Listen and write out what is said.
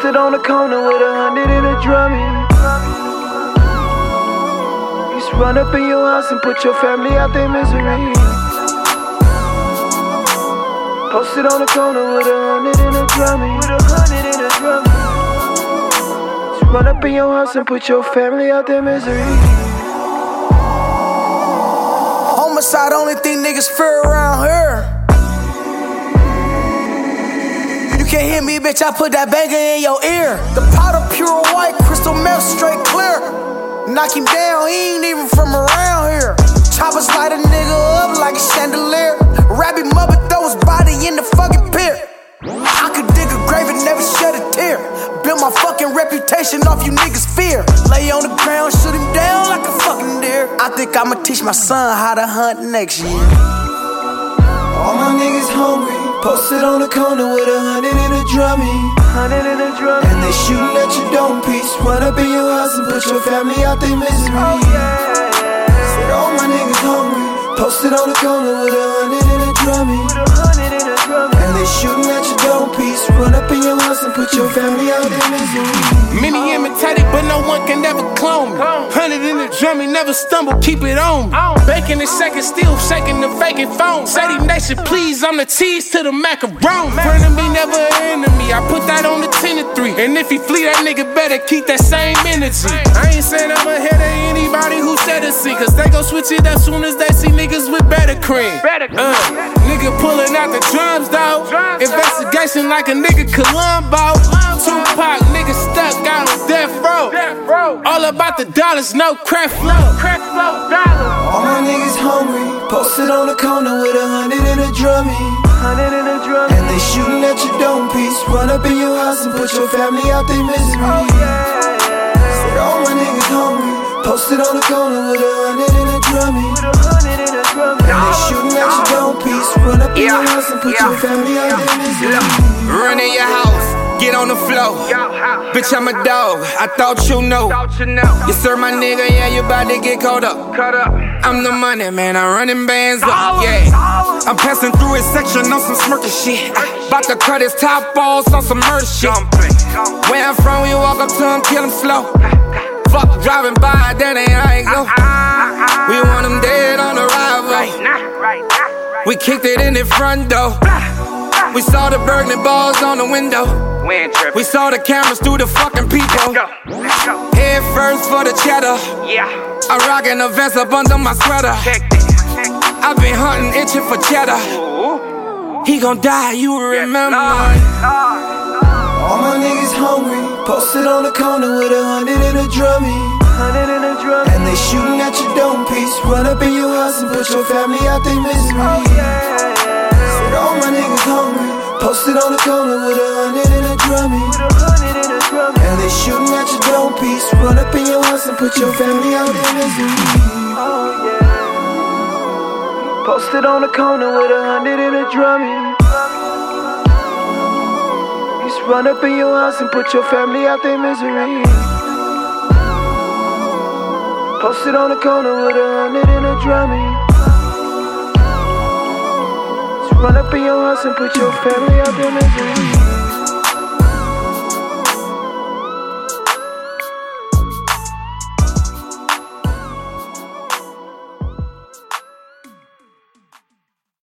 Posted on the corner with 100 in a drummy. Just run up in your house and put your family out their misery. Posted on the corner with 100 in a drummy. Just run up in your house and put your family out their misery. Homicide, only thing niggas fear around here. You can't hear me, bitch, I put that banger in your ear. The powder pure white, crystal meth straight clear. Knock him down, he ain't even from around here. Choppers light a nigga up like a chandelier. Wrap him up and throw his body in the fucking pit. I could dig a grave and never shed a tear. Build my fucking reputation off you niggas' fear. Lay on the ground, shoot him down like a fucking deer. I think I'ma teach my son how to hunt next year. All my niggas hungry. Posted on the corner with 100 in a drummy. And they shooting at your dome piece. Run up in your house and put your family out their misery. Said all my niggas hungry. Posted on the corner with 100 in a drummy. And they shooting at your dome piece. Run up in your house and put your family out their misery. Many imitated, but no one can ever clone me. 100 in the drummy, never stumble, keep it on me. Baking and shaking, still shaking the vacant phone. Sadie Nation, please, I'm the cheese to the macaroni. Friend of me, never an enemy. I put that on the 10 to 3. And if he flee, that nigga better keep that same energy. I ain't saying I'm ahead of anybody who said a C, cause they gon' switch it up soon as they see niggas with better cream. Nigga pulling out the drums, though. Investigation like a nigga Columbo. Tupac, nigga stuck out on death row. All about the dollars, no crack flow. All my niggas hungry. Posted on the corner with 100 in a drummy. And they shooting at your dome piece. Run up in your house and put your family out their misery. Said all my niggas hungry. Posted on the corner with 100 in a drummy. And they shooting at your dome piece. Run up in your house and put your family out their misery. Run in your house, get on the floor. Bitch, I'm a dog, I thought you know. You sir, my nigga, yeah, you bout to get caught up. I'm the money, man, I'm running bands up, yeah. I'm passing through his section on some smirky shit. Bout to cut his top balls on some murder shit. Where I'm from, we walk up to him, kill him slow. Fuck driving by, that ain't how it go. We want him dead on arrival. We kicked it in the front door. We saw the burning balls on the window. We saw the cameras through the fucking people. Head first for the cheddar. I'm rocking a vest up under my sweater. I've been hunting, itching for cheddar. He gon' die, you remember. All my niggas hungry. Posted on the corner with 100 in a drummy. And they shooting at your dome piece. Run up in your house and put your family out their misery. Said all my niggas hungry. Posted on the corner with 100 in a drummy. And they shooting at your dome piece. Run up in your house and put your family out their misery. Posted on the corner with 100 in a drummy. Just run up in your house and put your family out their misery. Posted on the corner with 100 in a drummy. Just run up in your house and put your family out their misery.